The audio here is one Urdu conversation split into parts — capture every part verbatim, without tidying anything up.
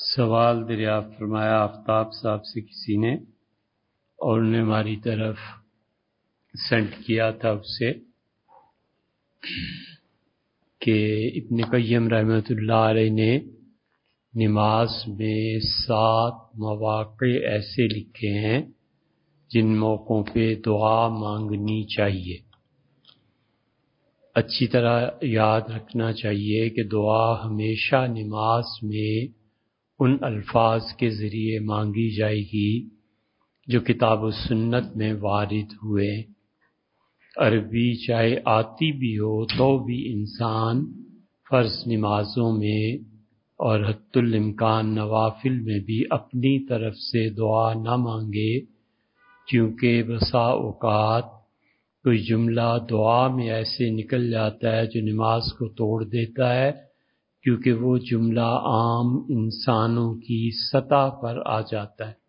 سوال دریافت فرمایا آفتاب صاحب سے کسی نے، اور انہوں نے ہماری طرف سینڈ کیا تھا اس سے کہ ابن قیم رحمۃ اللہ علیہ نے نماز میں سات مواقع ایسے لکھے ہیں جن موقعوں پہ دعا مانگنی چاہیے۔ اچھی طرح یاد رکھنا چاہیے کہ دعا ہمیشہ نماز میں ان الفاظ کے ذریعے مانگی جائے گی جو کتاب و سنت میں وارد ہوئے۔ عربی چاہے آتی بھی ہو تو بھی انسان فرض نمازوں میں اور حتی الامکان نوافل میں بھی اپنی طرف سے دعا نہ مانگے، کیونکہ بسا اوقات کوئی جملہ دعا میں ایسے نکل جاتا ہے جو نماز کو توڑ دیتا ہے، کیونکہ وہ جملہ عام انسانوں کی سطح پر آ جاتا ہے۔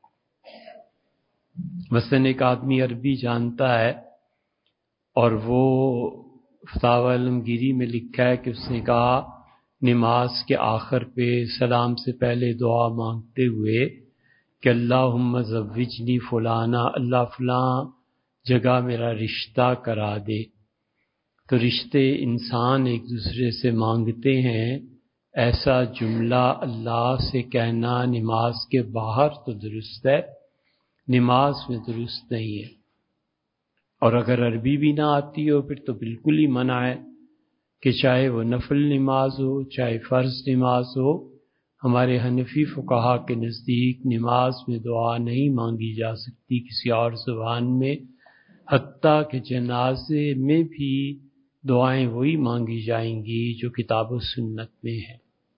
مثلاً ایک آدمی عربی جانتا ہے اور وہ فتاوی عالمگیری میں لکھا ہے کہ اس نے کہا نماز کے آخر پہ سلام سے پہلے دعا مانگتے ہوئے کہ اللہم زوجنی فلانا، اللہ فلاں جگہ میرا رشتہ کرا دے۔ تو رشتے انسان ایک دوسرے سے مانگتے ہیں، ایسا جملہ اللہ سے کہنا نماز کے باہر تو درست ہے، نماز میں درست نہیں ہے۔ اور اگر عربی بھی نہ آتی ہو پھر تو بالکل ہی منع ہے کہ چاہے وہ نفل نماز ہو چاہے فرض نماز ہو، ہمارے حنفی فقہا کے نزدیک نماز میں دعا نہیں مانگی جا سکتی کسی اور زبان میں، حتیٰ کہ جنازے میں بھی دعائیں وہی مانگی جائیں گی جو کتاب و سنت میں ہے۔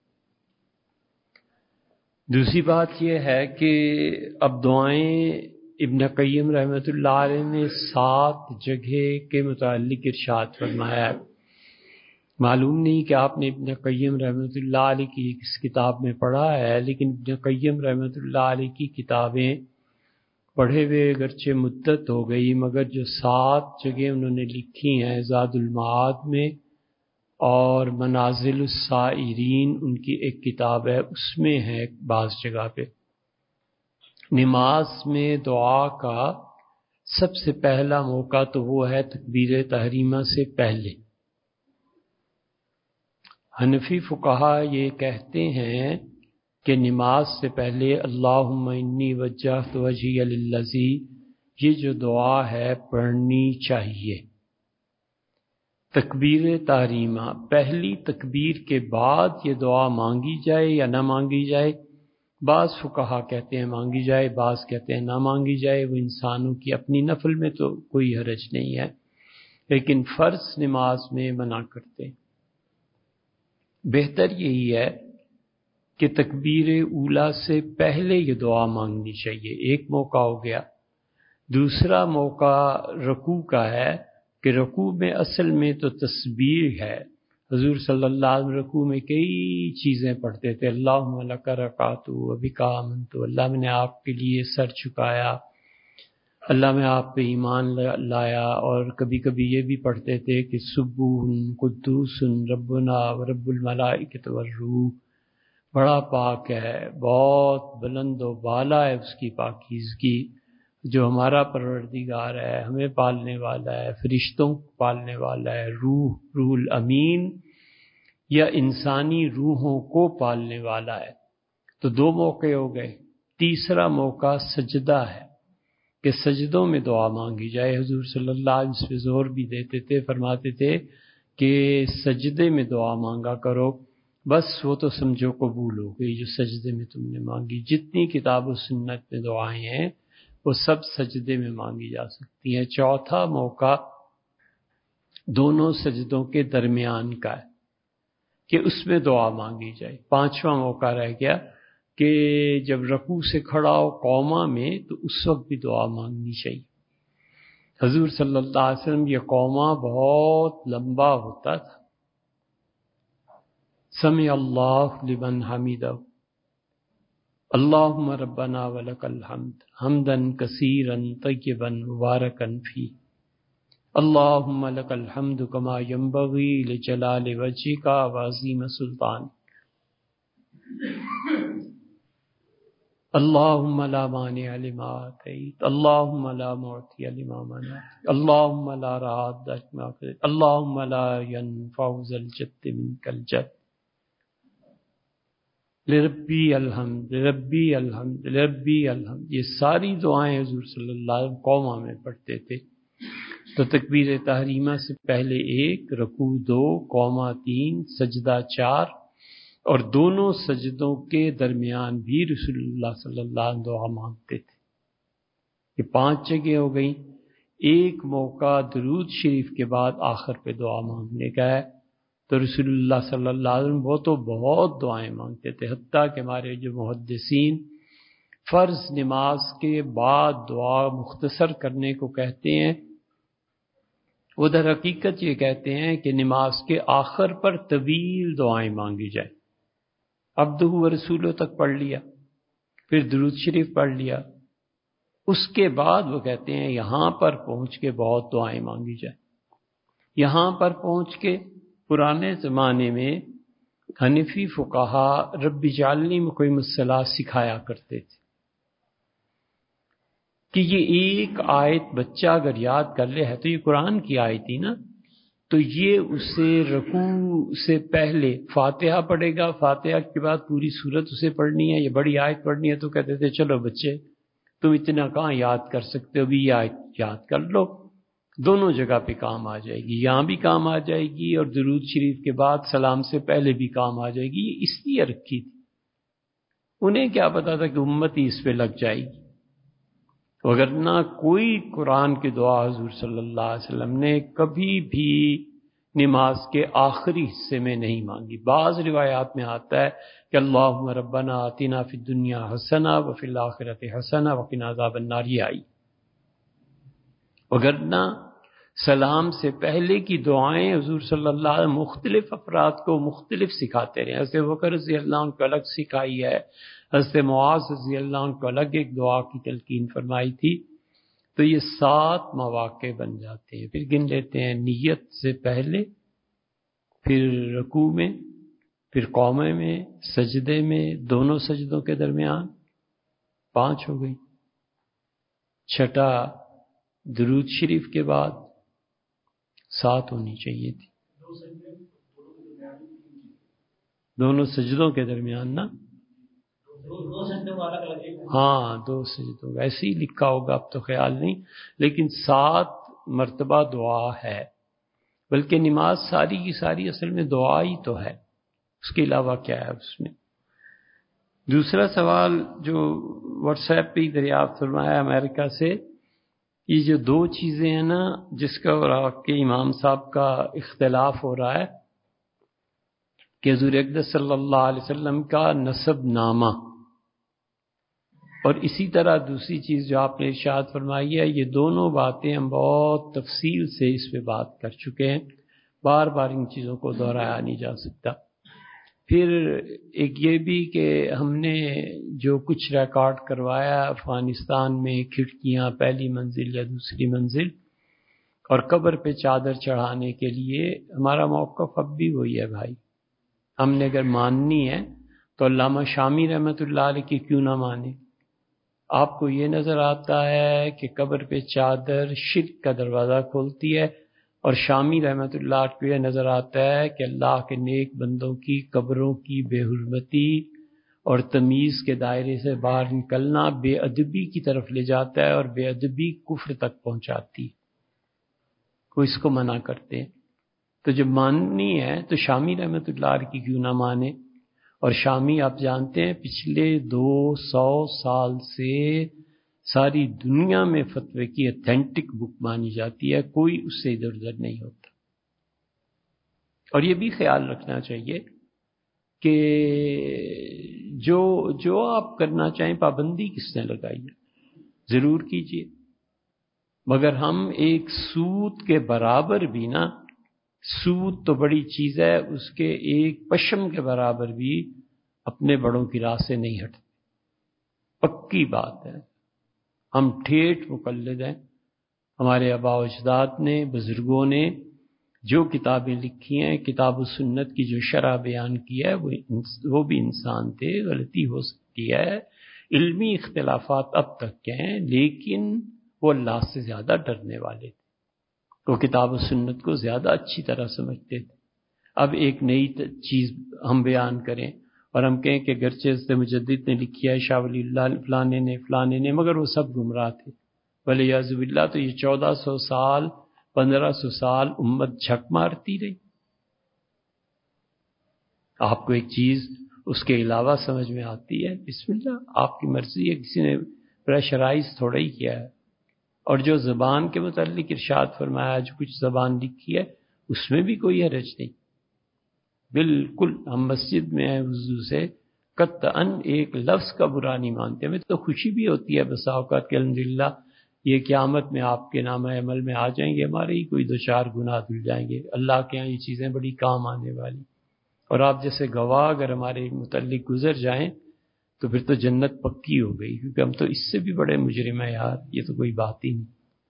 دوسری بات یہ ہے کہ اب دعائیں ابن قیم رحمۃ اللہ علیہ نے سات جگہ کے متعلق ارشاد فرمایا ہے۔ معلوم نہیں کہ آپ نے ابن قیم رحمۃ اللہ علیہ کی کس کتاب میں پڑھا ہے، لیکن ابن قیم رحمۃ اللہ علیہ کی کتابیں پڑھے ہوئے اگرچہ مدت ہو گئی، مگر جو سات جگہ انہوں نے لکھی ہیں زاد المعاد میں اور منازل السائرین ان کی ایک کتاب ہے، اس میں ہے بعض جگہ پہ نماز میں دعا کا سب سے پہلا موقع تو وہ ہے تکبیر تحریمہ سے پہلے۔ حنفی فقہا یہ کہتے ہیں کہ نماز سے پہلے اللہم انی وجہت وجہی للذی، یہ جو دعا ہے پڑھنی چاہیے۔ تکبیر تحریمہ پہلی تکبیر کے بعد یہ دعا مانگی جائے یا نہ مانگی جائے، بعض فقہا کہتے ہیں مانگی جائے، بعض کہتے ہیں نہ مانگی جائے، وہ انسانوں کی اپنی نفل میں تو کوئی حرج نہیں ہے، لیکن فرض نماز میں منع کرتے ہیں۔ بہتر یہی ہے کہ تکبیر اولیٰ سے پہلے یہ دعا مانگنی چاہیے، ایک موقع ہو گیا۔ دوسرا موقع رکوع کا ہے کہ رکوع میں اصل میں تو تسبیح ہے، حضور صلی اللہ علیہ وسلم رکوع میں کئی چیزیں پڑھتے تھے، اللہم لک رکعت و بک آمنت، اللہ میں نے آپ کے لیے سر جھکایا، اللہ میں آپ پہ ایمان لایا، اور کبھی کبھی یہ بھی پڑھتے تھے کہ سبوح قدوس ربنا و رب الملائکۃ والروح، بڑا پاک ہے، بہت بلند و بالا ہے اس کی پاکیزگی، جو ہمارا پروردگار ہے، ہمیں پالنے والا ہے، فرشتوں کو پالنے والا ہے، روح روح الامین یا انسانی روحوں کو پالنے والا ہے۔ تو دو موقع ہو گئے۔ تیسرا موقع سجدہ ہے کہ سجدوں میں دعا مانگی جائے۔ حضور صلی اللہ علیہ وسلم زور بھی دیتے تھے، فرماتے تھے کہ سجدے میں دعا مانگا کرو، بس وہ تو سمجھو قبول ہو گئی جو سجدے میں تم نے مانگی۔ جتنی کتاب و سنت میں دعائیں ہیں وہ سب سجدے میں مانگی جا سکتی ہیں۔ چوتھا موقع دونوں سجدوں کے درمیان کا ہے کہ اس میں دعا مانگی جائے۔ پانچواں موقع رہ گیا کہ جب رکوع سے کھڑا ہو قوما میں تو اس وقت بھی دعا مانگنی چاہیے۔ حضور صلی اللہ علیہ وسلم یہ قوما بہت لمبا ہوتا تھا، سمع اللہ لمن حمدہ، اللہم ربنا ولک الحمد حمدا کثیرا طیبا مبارکا فیہ، اللہم لک الحمد کما ینبغی لجلال وجہک وعظیم سلطانک۔ اللہم لا مانع لما اعطیت، اللہم لا معطی لما منعت، اللہم لا راد لما قضیت، اللہم لا ينفع ذا الجد منک الجد، لربی الحمد لربی الحمد لربی الحمد۔ یہ ساری دعائیں حضور صلی اللہ علیہ وسلم قوما میں پڑھتے تھے۔ تو تکبیر تحریمہ سے پہلے ایک، رکوع دو، قوما تین، سجدہ چار، اور دونوں سجدوں کے درمیان بھی رسول اللہ صلی اللہ علیہ وسلم دعا مانگتے تھے۔ یہ پانچ جگہ ہو گئیں۔ ایک موقع درود شریف کے بعد آخر پہ دعا مانگنے کا ہے، تو رسول اللہ صلی اللہ علیہ وسلم وہ تو بہت دعائیں مانگتے تھے، حتیٰ کہ ہمارے جو محدثین فرض نماز کے بعد دعا مختصر کرنے کو کہتے ہیں، وہ در حقیقت یہ کہتے ہیں کہ نماز کے آخر پر طویل دعائیں مانگی جائیں۔ عبدہ و رسولہ تک پڑھ لیا، پھر درود شریف پڑھ لیا، اس کے بعد وہ کہتے ہیں یہاں پر پہنچ کے بہت دعائیں مانگی جائیں۔ یہاں پر پہنچ کے پرانے زمانے میں حنفی فقہا رب اجعلنی مقیم الصلاۃ سکھایا کرتے تھے کہ یہ ایک آیت بچہ اگر یاد کر لے، ہے تو یہ قرآن کی آیت ہی نا، تو یہ اسے رکوع سے پہلے فاتحہ پڑھے گا، فاتحہ کے بعد پوری سورت اسے پڑھنی ہے، یہ بڑی آیت پڑھنی ہے، تو کہتے تھے چلو بچے تم اتنا کہاں یاد کر سکتے ہو، بھی یہ آیت یاد کر لو، دونوں جگہ پہ کام آ جائے گی، یہاں بھی کام آ جائے گی اور درود شریف کے بعد سلام سے پہلے بھی کام آ جائے گی۔ یہ اس لیے رکھی تھی، انہیں کیا پتا تھا کہ امت ہی اس پہ لگ جائے گی، وگرنہ کوئی قرآن کی دعا حضور صلی اللہ علیہ وسلم نے کبھی بھی نماز کے آخری حصے میں نہیں مانگی۔ بعض روایات میں آتا ہے کہ اللہم ربنا آتنا فی الدنیا حسنہ وفی الآخرۃ حسنہ وقنا عذاب النار، یہ آئی۔ وگرنہ سلام سے پہلے کی دعائیں حضور صلی اللہ علیہ وسلم مختلف افراد کو مختلف سکھاتے رہے۔ حضرت بکر رضی اللہ عنہ کو الگ سکھائی ہے، حضرت معاذ رضی اللہ عنہ کو الگ ایک دعا کی تلقین فرمائی تھی۔ تو یہ سات مواقع بن جاتے ہیں، پھر گن لیتے ہیں، نیت سے پہلے، پھر رکوع میں، پھر قومے میں، سجدے میں، دونوں سجدوں کے درمیان، پانچ ہو گئی۔ چھٹا درود شریف کے بعد، سات ہونی چاہیے تھی، دونوں سجدوں کے درمیان نا، ہاں دو سجدوں، ویسے ہی لکھا ہوگا، اب تو خیال نہیں، لیکن سات مرتبہ دعا ہے، بلکہ نماز ساری کی ساری اصل میں دعا ہی تو ہے، اس کے علاوہ کیا ہے اس میں۔ دوسرا سوال جو واٹس ایپ پہ دریافت فرمایا امریکہ سے، یہ جو دو چیزیں ہیں نا جس کا اور آپ کے امام صاحب کا اختلاف ہو رہا ہے کہ حضور اقدس صلی اللہ علیہ وسلم کا نسب نامہ، اور اسی طرح دوسری چیز جو آپ نے ارشاد فرمائی ہے، یہ دونوں باتیں ہم بہت تفصیل سے اس پہ بات کر چکے ہیں، بار بار ان چیزوں کو دہرایا نہیں جا سکتا۔ پھر ایک یہ بھی کہ ہم نے جو کچھ ریکارڈ کروایا افغانستان میں، کھڑکیاں پہلی منزل یا دوسری منزل اور قبر پہ چادر چڑھانے کے لیے، ہمارا موقف اب بھی وہی ہے بھائی، ہم نے اگر ماننی ہے تو علامہ شامی رحمۃ اللہ علیہ کی کیوں نہ مانے۔ آپ کو یہ نظر آتا ہے کہ قبر پہ چادر شرک کا دروازہ کھولتی ہے، اور شامی رحمۃ اللہ کو یہ نظر آتا ہے کہ اللہ کے نیک بندوں کی قبروں کی بے حرمتی اور تمیز کے دائرے سے باہر نکلنا بے ادبی کی طرف لے جاتا ہے، اور بے ادبی کفر تک پہنچاتی، وہ اس کو منع کرتے ہیں۔ تو جب ماننی ہے تو شامی رحمۃ اللہ کی کیوں نہ مانے، اور شامی آپ جانتے ہیں پچھلے دو سو سال سے ساری دنیا میں فتوے کی اتھینٹک بک مانی جاتی ہے، کوئی اس سے ادھر ادھر نہیں ہوتا۔ اور یہ بھی خیال رکھنا چاہیے کہ جو جو آپ کرنا چاہیں پابندی کس نے لگائی ہے، ضرور کیجیے، مگر ہم ایک سود کے برابر بھی نا، سود تو بڑی چیز ہے، اس کے ایک پشم کے برابر بھی اپنے بڑوں کی راہ سے نہیں ہٹتے، پکی بات ہے۔ ہم ٹھیٹ مقلد ہیں، ہمارے آباء و اجداد نے، بزرگوں نے جو کتابیں لکھی ہیں، کتاب و سنت کی جو شرح بیان کی ہے، وہ وہ بھی انسان تھے، غلطی ہو سکتی ہے، علمی اختلافات اب تک کے ہیں، لیکن وہ اللہ سے زیادہ ڈرنے والے تھے، وہ کتاب و سنت کو زیادہ اچھی طرح سمجھتے تھے۔ اب ایک نئی چیز ہم بیان کریں اور ہم کہیں کہ گرچہ حضرت مجدد نے لکھی ہے، شاہ ولی اللہ فلانے نے فلانے نے، مگر وہ سب گمراہ تھے ولیعوذ باللہ، تو یہ چودہ سو سال پندرہ سو سال امت جھک مارتی رہی۔ آپ کو ایک چیز اس کے علاوہ سمجھ میں آتی ہے، بسم اللہ، آپ کی مرضی ہے، کسی نے پریشرائز تھوڑا ہی کیا ہے۔ اور جو زبان کے متعلق ارشاد فرمایا، جو کچھ زبان لکھی ہے اس میں بھی کوئی حرج نہیں، بالکل۔ ہم مسجد میں ہیں وضو سے قطعاً ایک لفظ کا برا نہیں مانتے، ہمیں تو خوشی بھی ہوتی ہے بسا اوقات کہ الحمدللہ یہ قیامت میں آپ کے نامہ عمل میں آ جائیں گے، ہمارے ہی کوئی دو چار گناہ دھل جائیں گے، اللہ کے ہاں یہ چیزیں بڑی کام آنے والی۔ اور آپ جیسے گواہ اگر ہمارے متعلق گزر جائیں تو پھر تو جنت پکی ہو گئی، کیونکہ ہم تو اس سے بھی بڑے مجرم ہیں یار، یہ تو کوئی بات ہی نہیں۔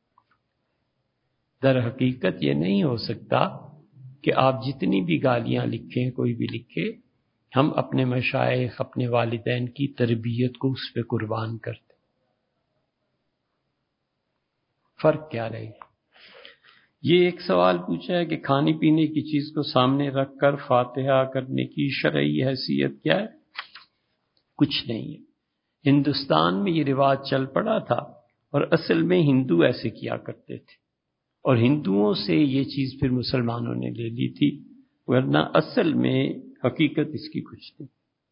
در حقیقت یہ نہیں ہو سکتا کہ آپ جتنی بھی گالیاں لکھیں، کوئی بھی لکھے، ہم اپنے مشائخ، اپنے والدین کی تربیت کو اس پہ قربان کرتے، فرق کیا رہے گا؟ یہ ایک سوال پوچھا ہے کہ کھانے پینے کی چیز کو سامنے رکھ کر فاتحہ کرنے کی شرعی حیثیت کیا ہے؟ کچھ نہیں ہے۔ ہندوستان میں یہ رواج چل پڑا تھا اور اصل میں ہندو ایسے کیا کرتے تھے، اور ہندوؤں سے یہ چیز پھر مسلمانوں نے لے لی تھی، ورنہ اصل میں حقیقت اس کی کچھ نہیں۔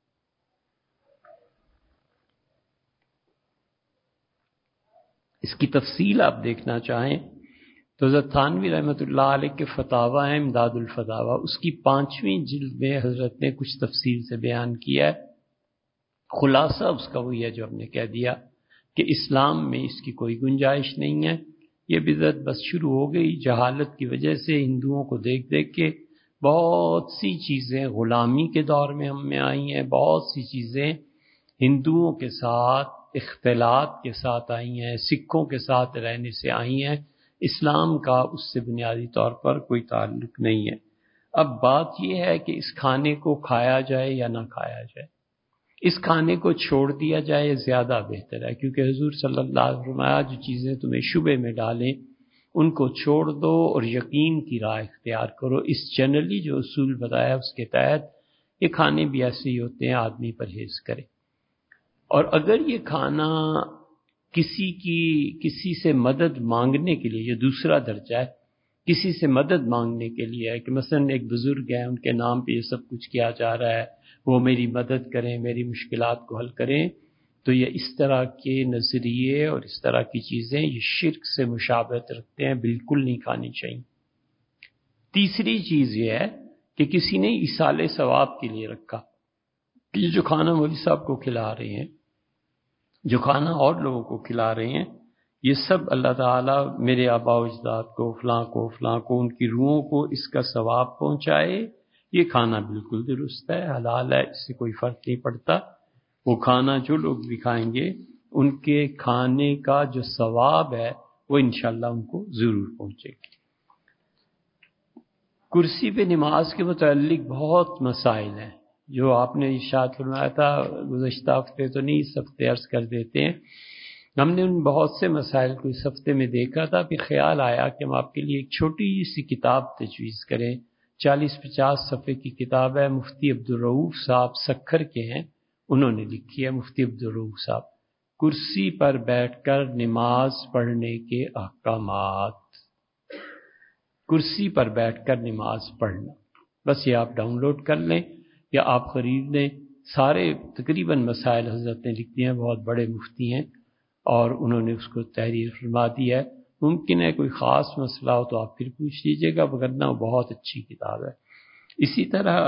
اس کی تفصیل آپ دیکھنا چاہیں تو حضرت تھانوی رحمۃ اللہ علیہ کے فتاوی ہیں امداد الفتاوی، اس کی پانچویں جلد میں حضرت نے کچھ تفصیل سے بیان کیا ہے۔ خلاصہ اس کا وہی ہے جو ہم نے کہہ دیا کہ اسلام میں اس کی کوئی گنجائش نہیں ہے۔ یہ بدعت بس شروع ہو گئی جہالت کی وجہ سے، ہندوؤں کو دیکھ دیکھ کے بہت سی چیزیں غلامی کے دور میں ہم میں آئی ہیں، بہت سی چیزیں ہندوؤں کے ساتھ اختلاط کے ساتھ آئی ہیں، سکھوں کے ساتھ رہنے سے آئی ہیں، اسلام کا اس سے بنیادی طور پر کوئی تعلق نہیں ہے۔ اب بات یہ ہے کہ اس کھانے کو کھایا جائے یا نہ کھایا جائے، اس کھانے کو چھوڑ دیا جائے زیادہ بہتر ہے، کیونکہ حضور صلی اللہ علیہ وسلم نے فرمایا جو چیزیں تمہیں شبے میں ڈالیں ان کو چھوڑ دو اور یقین کی راہ اختیار کرو۔ اس جنرلی جو اصول بتایا اس کے تحت یہ کھانے بھی ایسے ہی ہوتے ہیں، آدمی پرہیز کرے۔ اور اگر یہ کھانا کسی کی کسی سے مدد مانگنے کے لیے، یہ دوسرا درجہ ہے، کسی سے مدد مانگنے کے لیے ہے کہ مثلا ایک بزرگ ہیں ان کے نام پہ یہ سب کچھ کیا جا رہا ہے، وہ میری مدد کریں، میری مشکلات کو حل کریں، تو یہ اس طرح کے نظریے اور اس طرح کی چیزیں یہ شرک سے مشابہت رکھتے ہیں، بالکل نہیں کھانی چاہیے۔ تیسری چیز یہ ہے کہ کسی نے ایصال ثواب کے لیے رکھا، یہ جو کھانا مولوی صاحب کو کھلا رہے ہیں، جو کھانا اور لوگوں کو کھلا رہے ہیں، یہ سب اللہ تعالیٰ میرے آباء و اجداد کو، فلاں کو فلاں کو، ان کی روحوں کو اس کا ثواب پہنچائے، یہ کھانا بالکل درست ہے، حلال ہے، اس سے کوئی فرق نہیں پڑتا۔ وہ کھانا جو لوگ بھی کھائیں گے ان کے کھانے کا جو ثواب ہے وہ انشاءاللہ ان کو ضرور پہنچے گی۔ کرسی پہ نماز کے متعلق بہت مسائل ہیں جو آپ نے ارشاد فرمایا تھا، گزشتہ ہفتے تو نہیں اس ہفتے عرض کر دیتے ہیں۔ ہم نے ان بہت سے مسائل کو اس ہفتے میں دیکھا تھا، پھر خیال آیا کہ ہم آپ کے لیے ایک چھوٹی سی کتاب تجویز کریں، چالیس پچاس صفحے کی کتاب ہے، مفتی عبدالرؤوف صاحب سکھر کے ہیں، انہوں نے لکھی ہے، مفتی عبدالرؤوف صاحب، کرسی پر بیٹھ کر نماز پڑھنے کے احکامات۔ کرسی پر بیٹھ کر نماز پڑھنا، بس یہ آپ ڈاؤن لوڈ کر لیں یا آپ خرید لیں، سارے تقریباً مسائل حضرت نے لکھ دیے ہیں، بہت بڑے مفتی ہیں اور انہوں نے اس کو تحریر فرما دی ہے۔ ممکن ہے کوئی خاص مسئلہ ہو تو آپ پھر پوچھ لیجئے گا، وگرنہ وہ بہت اچھی کتاب ہے۔ اسی طرح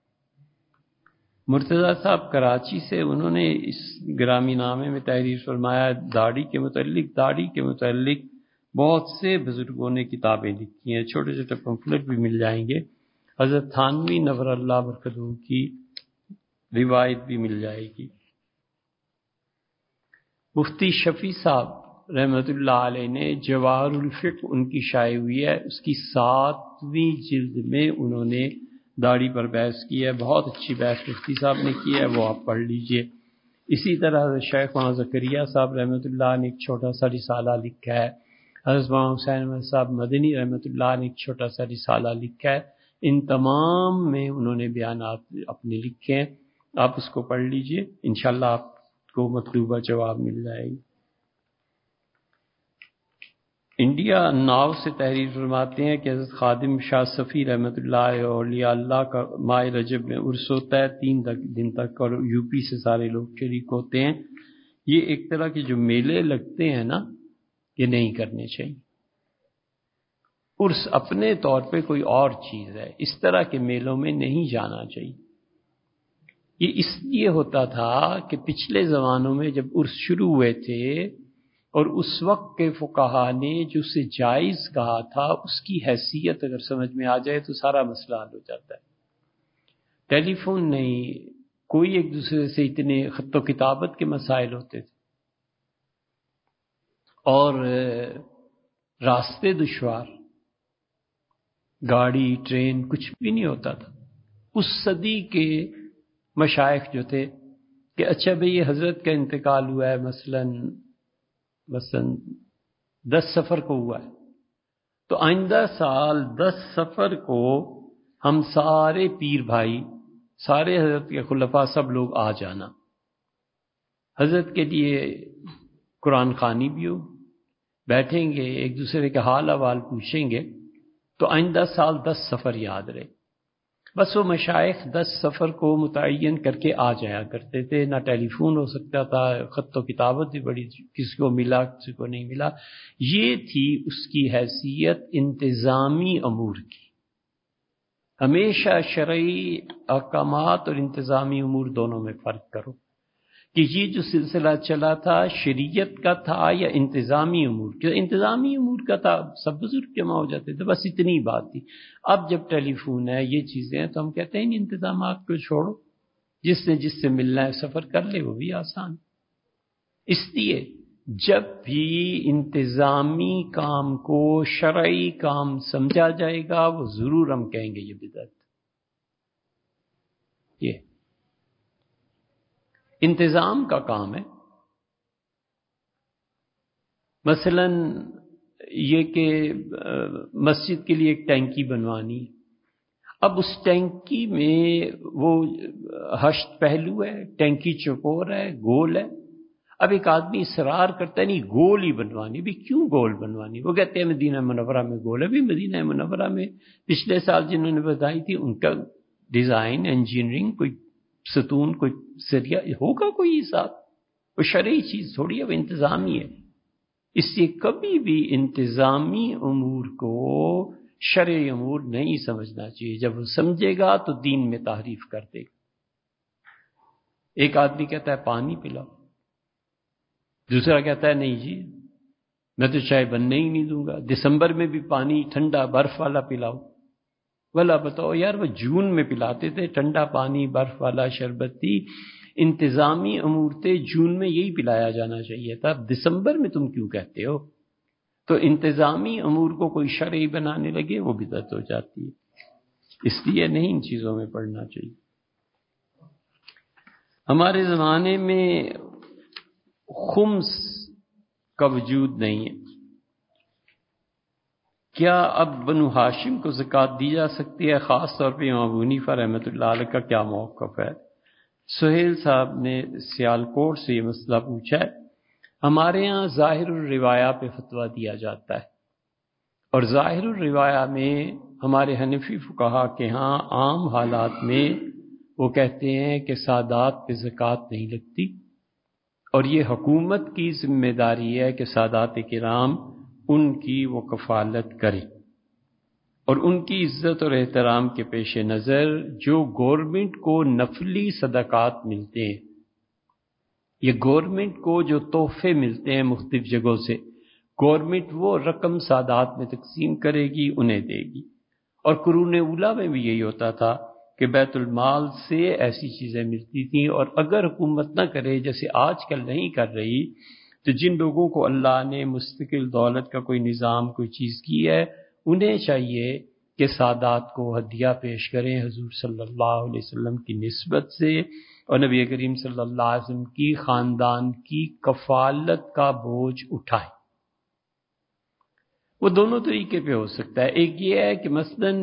مرتضیٰ صاحب کراچی سے، انہوں نے اس گرامی نامے میں تحریر فرمایا داڑھی کے متعلق، داڑھی کے متعلق بہت سے بزرگوں نے کتابیں لکھی ہیں، چھوٹے چھوٹے پمفلٹ بھی مل جائیں گے، حضرت تھانوی نور اللہ برکتہ کی روایت بھی مل جائے گی۔ مفتی شفیع صاحب رحمۃ اللہ علیہ نے جواہر الفقہ ان کی شائع ہوئی ہے، اس کی ساتویں جلد میں انہوں نے داڑھی پر بحث کی ہے، بہت اچھی بحث مفتی صاحب نے کی ہے، وہ آپ پڑھ لیجئے۔ اسی طرح شیخ محمد زکریا صاحب رحمۃ اللہ نے ایک چھوٹا سا رسالہ لکھا ہے، حضرت محمد حسین احمد صاحب مدنی رحمۃ اللہ نے ایک چھوٹا سا رسالہ لکھا ہے، ان تمام میں انہوں نے بیانات اپنے لکھے ہیں، آپ اس کو پڑھ لیجئے، انشاءاللہ آپ کو مطلوبہ جواب مل جائے گی۔ انڈیا ناؤ سے تحریر فرماتے ہیں کہ حضرت خادم شاہ صفی رحمۃ اللہ اور اولیاء اللہ کا ماہ رجب میں عرس ہوتا ہے تین دن تک، اور یو پی سے سارے لوگ شریک ہوتے ہیں۔ یہ ایک طرح کے جو میلے لگتے ہیں نا، یہ نہیں کرنے چاہیے۔ عرس اپنے طور پہ کوئی اور چیز ہے، اس طرح کے میلوں میں نہیں جانا چاہیے۔ یہ اس لیے ہوتا تھا کہ پچھلے زمانوں میں جب عرس شروع ہوئے تھے اور اس وقت کے فقہا نے جو اسے جائز کہا تھا، اس کی حیثیت اگر سمجھ میں آ جائے تو سارا مسئلہ حل ہو جاتا ہے۔ ٹیلی فون نہیں، کوئی ایک دوسرے سے اتنے خط و کتابت کے مسائل ہوتے تھے، اور راستے دشوار، گاڑی ٹرین کچھ بھی نہیں ہوتا تھا۔ اس صدی کے مشائخ جو تھے کہ اچھا بھئی یہ حضرت کا انتقال ہوا ہے، مثلاً مثلاً دس سفر کو ہوا ہے، تو آئندہ سال دس سفر کو ہم سارے پیر بھائی، سارے حضرت کے خلفاء سب لوگ آ جانا، حضرت کے لیے قرآن خوانی بھی ہو، بیٹھیں گے ایک دوسرے کے حال احوال پوچھیں گے، تو آئندہ سال دس سفر یاد رہے۔ بس وہ مشائخ دس سفر کو متعین کر کے آ جایا کرتے تھے، نہ ٹیلی فون ہو سکتا تھا، خط و کتابت بھی بڑی، کسی کو ملا کسی کو نہیں ملا۔ یہ تھی اس کی حیثیت انتظامی امور کی۔ ہمیشہ شرعی احکامات اور انتظامی امور دونوں میں فرق کرو کہ یہ جو سلسلہ چلا تھا شریعت کا تھا یا انتظامی امور کا۔ انتظامی امور کا تھا، سب بزرگ جمع ہو جاتے تھے، بس اتنی بات تھی۔ اب جب ٹیلی فون ہے، یہ چیزیں ہیں، تو ہم کہتے ہیں ان انتظامات کو چھوڑو، جس نے جس سے ملنا ہے سفر کر لے، وہ بھی آسان۔ اس لیے جب بھی انتظامی کام کو شرعی کام سمجھا جائے گا، وہ ضرور ہم کہیں گے یہ بدعت۔ یہ انتظام کا کام ہے۔ مثلا یہ کہ مسجد کے لیے ایک ٹینکی بنوانی، اب اس ٹینکی میں وہ ہشت پہلو ہے، ٹینکی چوکور ہے، گول ہے۔ اب ایک آدمی اصرار کرتا ہے نہیں گول ہی بنوانی، بھی کیوں گول بنوانی؟ وہ کہتے ہیں مدینہ منورہ میں گول ہے۔ بھی مدینہ منورہ میں پچھلے سال جنہوں نے بتائی تھی ان کا ڈیزائن انجینئرنگ، کوئی ستون، کوئی سریا ہوگا، کوئی حساب، وہ شرعی چیز تھوڑی ہے، وہ انتظامی ہے۔ اس لیے کبھی بھی انتظامی امور کو شرعی امور نہیں سمجھنا چاہیے۔ جب وہ سمجھے گا تو دین میں تحریف کر دے گا۔ ایک آدمی کہتا ہے پانی پلاؤ، دوسرا کہتا ہے نہیں جی میں تو چائے بننے ہی نہیں دوں گا، دسمبر میں بھی پانی ٹھنڈا برف والا پلاؤ۔ بھلا بتاؤ یار، وہ جون میں پلاتے تھے ٹھنڈا پانی، برف والا شربت تھی، انتظامی امور تھے، جون میں یہی پلایا جانا چاہیے تھا، دسمبر میں تم کیوں کہتے ہو؟ تو انتظامی امور کو کوئی شرعی بنانے لگے وہ بدعت ہو جاتی ہے۔ اس لیے نہیں ان چیزوں میں پڑھنا چاہیے۔ ہمارے زمانے میں خمس کا وجود نہیں ہے، کیا اب بنو ہاشم کو زکوٰۃ دی جا سکتی ہے؟ خاص طور پہ امام ابو حنیفہ رحمۃ اللہ علیہ کا کیا موقف ہے؟ سہیل صاحب نے سیالکوٹ سے یہ مسئلہ پوچھا ہے۔ ہمارے ہاں ظاہر الروایہ پہ فتویٰ دیا جاتا ہے، اور ظاہر الروایہ میں ہمارے حنفی فقہا کے ہاں عام حالات میں وہ کہتے ہیں کہ سادات پہ زکوٰۃ نہیں لگتی، اور یہ حکومت کی ذمہ داری ہے کہ سادات کرام ان کی وہ کفالت کرے، اور ان کی عزت اور احترام کے پیش نظر جو گورنمنٹ کو نفلی صدقات ملتے ہیں، یہ گورنمنٹ کو جو تحفے ملتے ہیں مختلف جگہوں سے، گورنمنٹ وہ رقم سادات میں تقسیم کرے گی، انہیں دے گی۔ اور قرون اولیٰ میں بھی یہی ہوتا تھا کہ بیت المال سے ایسی چیزیں ملتی تھیں، اور اگر حکومت نہ کرے، جیسے آج کل نہیں کر رہی، تو جن لوگوں کو اللہ نے مستقل دولت کا کوئی نظام، کوئی چیز کی ہے، انہیں چاہیے کہ سادات کو ہدیہ پیش کریں حضور صلی اللہ علیہ وسلم کی نسبت سے، اور نبی کریم صلی اللہ علیہ وسلم کی خاندان کی کفالت کا بوجھ اٹھائیں۔ وہ دونوں طریقے پہ ہو سکتا ہے۔ ایک یہ ہے کہ مثلاً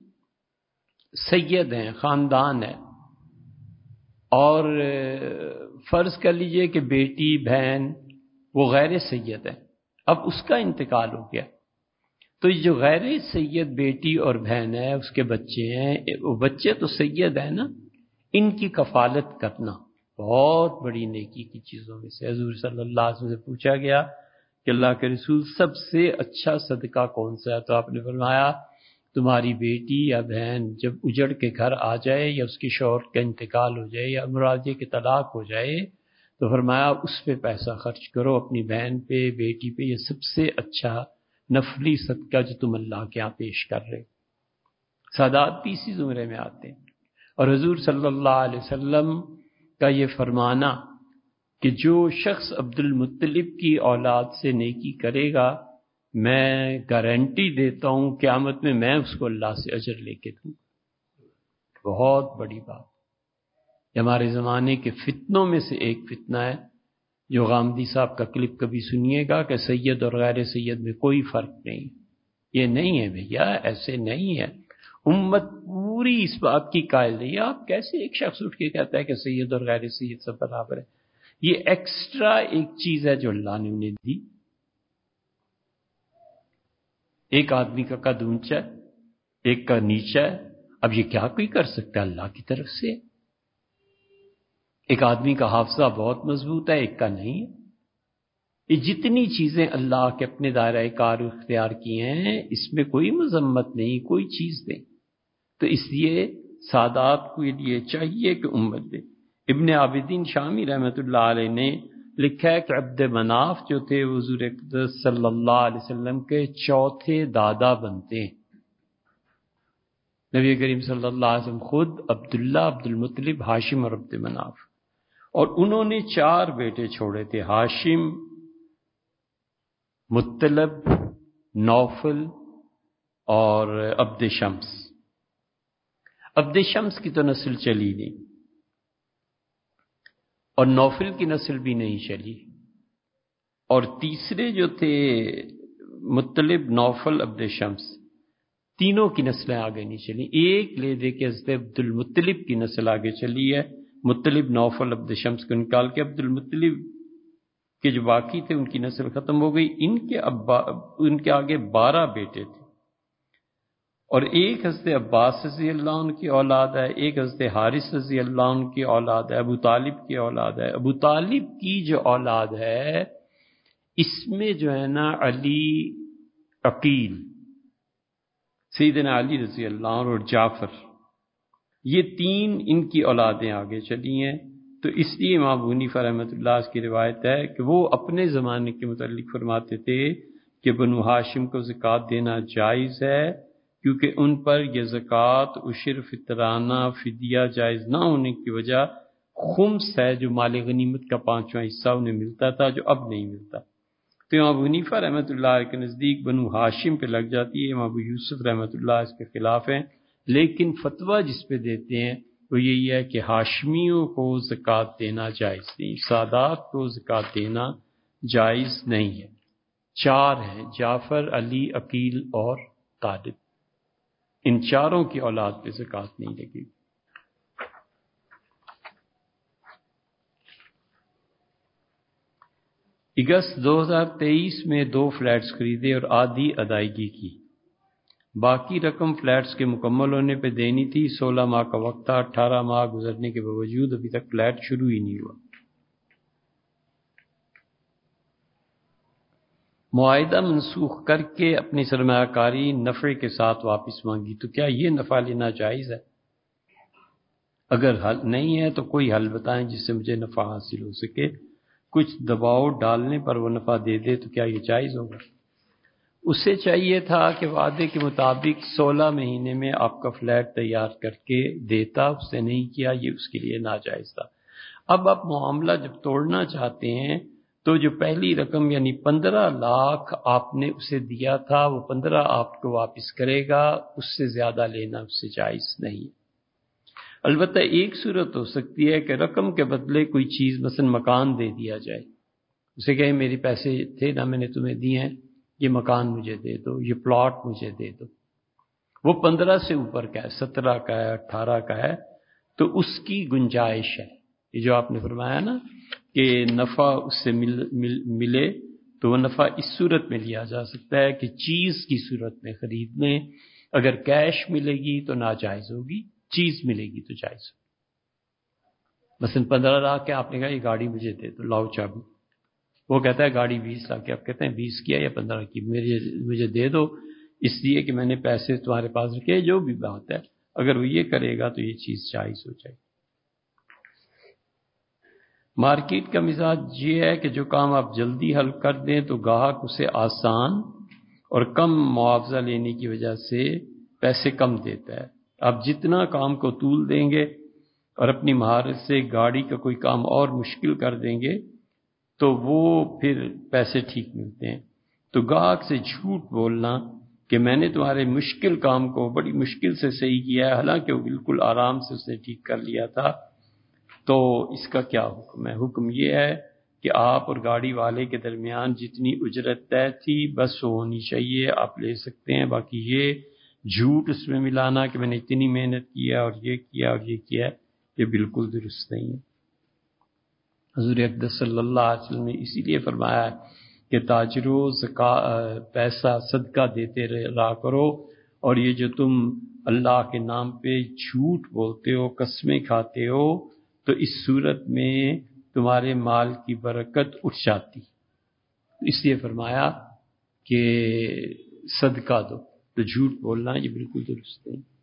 سید ہیں، خاندان ہے، اور فرض کر لیجئے کہ بیٹی بہن وہ غیر سید ہیں، اب اس کا انتقال ہو گیا، تو یہ جو غیر سید بیٹی اور بہن ہے، اس کے بچے ہیں، وہ بچے تو سید ہیں نا، ان کی کفالت کرنا بہت بڑی نیکی کی چیزوں میں سے۔ حضور صلی اللہ علیہ وسلم سے پوچھا گیا کہ اللہ کے رسول سب سے اچھا صدقہ کون سا ہے؟ تو آپ نے فرمایا تمہاری بیٹی یا بہن جب اجڑ کے گھر آ جائے یا اس کی شوہر کا انتقال ہو جائے یا مراجعے کے طلاق ہو جائے تو فرمایا اس پہ پیسہ خرچ کرو، اپنی بہن پہ، بیٹی پہ، یہ سب سے اچھا نفلی صدقہ جو تم اللہ کے ہاں پیش کر رہے۔ سادات بھی اسی زمرے میں آتے ہیں۔ اور حضور صلی اللہ علیہ وسلم کا یہ فرمانا کہ جو شخص عبد المطلب کی اولاد سے نیکی کرے گا میں گارنٹی دیتا ہوں قیامت میں میں اس کو اللہ سے اجر لے کے دوں، بہت بڑی بات۔ یہ ہمارے زمانے کے فتنوں میں سے ایک فتنہ ہے جو غامدی صاحب کا کلپ کبھی سنیے گا کہ سید اور غیر سید میں کوئی فرق نہیں۔ یہ نہیں ہے بھیا، ایسے نہیں ہے۔ امت پوری اس بات کی قائل نہیں ہے۔ آپ کیسے ایک شخص اٹھ کے کہتا ہے کہ سید اور غیر سید سب برابر ہے؟ یہ ایکسٹرا ایک چیز ہے جو اللہ نے انہیں دی۔ ایک آدمی کا قد اونچا ہے، ایک کا نیچا ہے، اب یہ کیا کوئی کر سکتا ہے؟ اللہ کی طرف سے۔ ایک آدمی کا حافظہ بہت مضبوط ہے، ایک کا نہیں ہے۔ یہ جتنی چیزیں اللہ کے اپنے دائرہ کار اختیار کی ہیں اس میں کوئی مذمت نہیں، کوئی چیز نہیں۔ تو اس لیے سادات کو یہ چاہیے کہ امت دے۔ ابن عابدین شامی رحمۃ اللہ علیہ نے لکھا ہے کہ عبد مناف جو تھے حضور اقدس صلی اللہ علیہ وسلم کے چوتھے دادا بنتے ہیں۔ نبی کریم صلی اللہ علیہ وسلم خود عبداللہ، عبد المطلب، ہاشم اور عبد مناف، اور انہوں نے چار بیٹے چھوڑے تھے، ہاشم، مطلب، نوفل اور عبد شمس۔ عبد شمس کی تو نسل چلی نہیں اور نوفل کی نسل بھی نہیں چلی، اور تیسرے جو تھے مطلب، نوفل، عبد شمس، تینوں کی نسلیں آگے نہیں چلی۔ ایک لے دے کے حضرت عبد المطلب کی نسل آگے چلی ہے، مطلب، نوفل، عبد شمس کو نکال کے عبد المطلب کے جو باقی تھے ان کی نسل ختم ہو گئی۔ ان کے ابا ان کے آگے بارہ بیٹے تھے، اور ایک حضرت عباس رضی اللہ عنہ کی اولاد ہے، ایک حضرت حارث رضی اللہ عنہ کی اولاد ہے، ابو طالب کی اولاد ہے۔ ابو طالب کی جو اولاد ہے اس میں جو ہے نا علی، عقیل، سیدنا علی رضی اللہ عنہ اور جعفر، یہ تین ان کی اولادیں آگے چلی ہیں۔ تو اس لیے امام ابو حنیفہ رحمۃ اللہ کی روایت ہے کہ وہ اپنے زمانے کے متعلق فرماتے تھے کہ بنو ہاشم کو زکوٰۃ دینا جائز ہے، کیونکہ ان پر یہ زکوٰۃ، عشر، فطرانہ، فدیہ جائز نہ ہونے کی وجہ خمس ہے جو مال غنیمت کا پانچواں حصہ انہیں ملتا تھا جو اب نہیں ملتا۔ تو امام ابو حنیفہ رحمۃ اللہ کے نزدیک بنو ہاشم پہ لگ جاتی ہے، امام ابو یوسف رحمۃ اللہ اس کے خلاف ہیں، لیکن فتویٰ جس پہ دیتے ہیں وہ یہی ہے کہ ہاشمیوں کو زکوٰۃ دینا جائز نہیں، سادات کو زکوٰۃ دینا جائز نہیں ہے۔ چار ہیں، جعفر، علی، عقیل اور طالب، ان چاروں کی اولاد پہ زکوٰۃ نہیں لگے گی۔ اگست دو ہزار تیئیس میں دو فلیٹس خریدے اور آدھی ادائیگی کی، باقی رقم فلیٹس کے مکمل ہونے پہ دینی تھی۔ سولہ ماہ کا وقت تھا، اٹھارہ ماہ گزرنے کے باوجود ابھی تک فلیٹ شروع ہی نہیں ہوا۔ معاہدہ منسوخ کر کے اپنی سرمایہ کاری نفع کے ساتھ واپس مانگی تو کیا یہ نفع لینا جائز ہے؟ اگر حل نہیں ہے تو کوئی حل بتائیں جس سے مجھے نفع حاصل ہو سکے۔ کچھ دباؤ ڈالنے پر وہ نفع دے دے تو کیا یہ جائز ہوگا؟ اسے چاہیے تھا کہ وعدے کے مطابق سولہ مہینے میں آپ کا فلیٹ تیار کر کے دیتا، اس نے نہیں کیا، یہ اس کے لیے ناجائز تھا۔ اب آپ معاملہ جب توڑنا چاہتے ہیں تو جو پہلی رقم یعنی پندرہ لاکھ آپ نے اسے دیا تھا وہ پندرہ آپ کو واپس کرے گا، اس سے زیادہ لینا اس سے جائز نہیں۔ البتہ ایک صورت ہو سکتی ہے کہ رقم کے بدلے کوئی چیز مثلا مکان دے دیا جائے، اسے کہیں میری پیسے تھے نا میں نے تمہیں دیے ہیں، یہ مکان مجھے دے دو، یہ پلاٹ مجھے دے دو، وہ پندرہ سے اوپر کا ہے، سترہ کا ہے، اٹھارہ کا ہے، تو اس کی گنجائش ہے۔ یہ جو آپ نے فرمایا نا کہ نفع اس سے مل مل ملے، تو وہ نفع اس صورت میں لیا جا سکتا ہے کہ چیز کی صورت میں خرید میں، اگر کیش ملے گی تو ناجائز ہوگی، چیز ملے گی تو جائز ہوگی۔ مثلا پندرہ لاکھ کے آپ نے کہا یہ گاڑی مجھے دے دو، لاؤ چابی، وہ کہتا ہے گاڑی بیس لاکھ کی، آپ کہتے ہیں بیس کیا یا پندرہ کی، مجھے مجھے دے دو اس لیے کہ میں نے پیسے تمہارے پاس رکھے، جو بھی بات ہے، اگر وہ یہ کرے گا تو یہ چیز جائز ہو جائے۔ مارکیٹ کا مزاج یہ ہے کہ جو کام آپ جلدی حل کر دیں تو گاہک اسے آسان اور کم معاوضہ لینے کی وجہ سے پیسے کم دیتا ہے۔ آپ جتنا کام کو طول دیں گے اور اپنی مہارت سے گاڑی کا کوئی کام اور مشکل کر دیں گے تو وہ پھر پیسے ٹھیک ملتے ہیں۔ تو گاہک سے جھوٹ بولنا کہ میں نے تمہارے مشکل کام کو بڑی مشکل سے صحیح کیا ہے، حالانکہ وہ بالکل آرام سے اس نے ٹھیک کر لیا تھا، تو اس کا کیا حکم ہے؟ حکم یہ ہے کہ آپ اور گاڑی والے کے درمیان جتنی اجرت طے تھی بس وہ ہونی چاہیے، آپ لے سکتے ہیں، باقی یہ جھوٹ اس میں ملانا کہ میں نے اتنی محنت کیا اور یہ کیا اور یہ کیا، یہ بالکل درست نہیں ہے۔ حضور اقدس صلی اللہ علیہ وسلم نے اسی لیے فرمایا کہ تاجرو زکوٰۃ پیسہ صدقہ دیتے رہا کرو، اور یہ جو تم اللہ کے نام پہ جھوٹ بولتے ہو، قسمیں کھاتے ہو، تو اس صورت میں تمہارے مال کی برکت اٹھ جاتی، اس لیے فرمایا کہ صدقہ دو، تو جھوٹ بولنا یہ بالکل درست نہیں۔